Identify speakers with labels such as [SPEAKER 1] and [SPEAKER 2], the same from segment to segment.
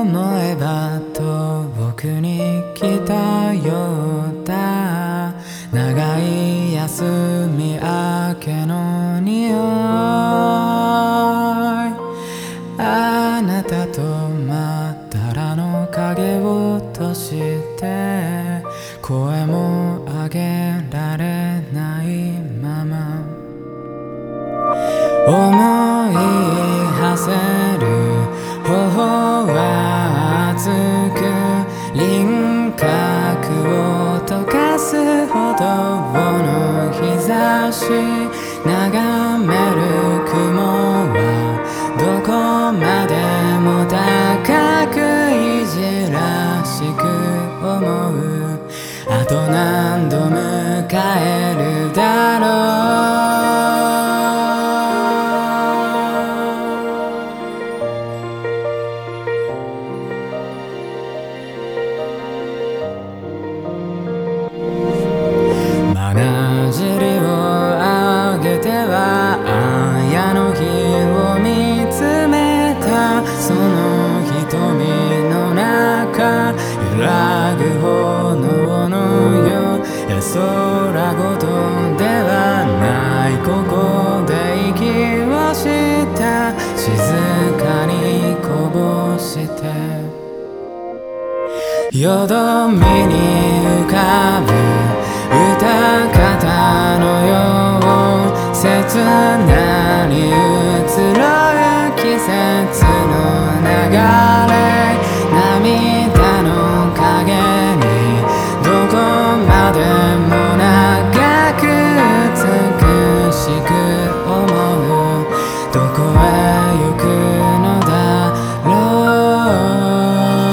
[SPEAKER 1] 思えば遠くに来たようだ。長い休み明けの匂い、あなたとまったらの影を閉じて、声も上げられないまま思い馳せる頬は熱く、輪郭を溶かすほどの日差し、眺める雲はどこまでも高くいじらしく思う。あと何度迎えるだろう。眼尻を上げては綾の日を見つめた。その瞳の中揺らぐ炎のよう、空ごとではない、ここで息をした。静かにこぼしてよどみに浮かぶ歌方のよう、切なに移ろう季節の流れ、涙の影にどこまでも長く美しく思う。どこへ行くのだろう。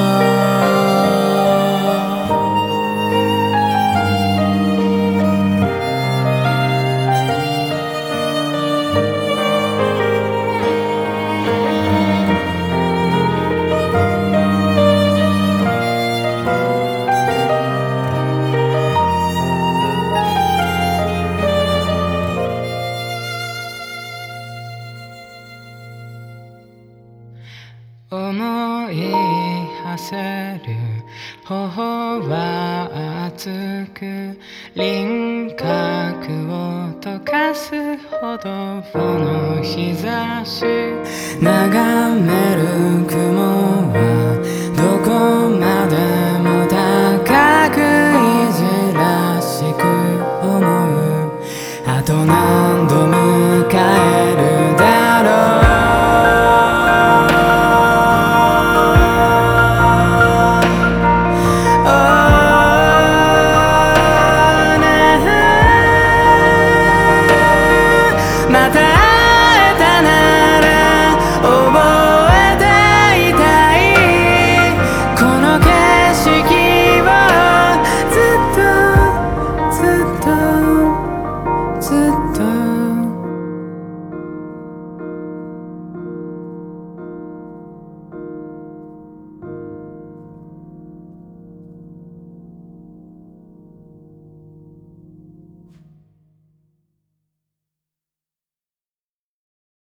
[SPEAKER 1] 思い馳せる頬は熱く、輪郭を溶かすほどの日差し、眺める雲はどこまでも高くいじらしく思う。あと何度迎えるだろう。また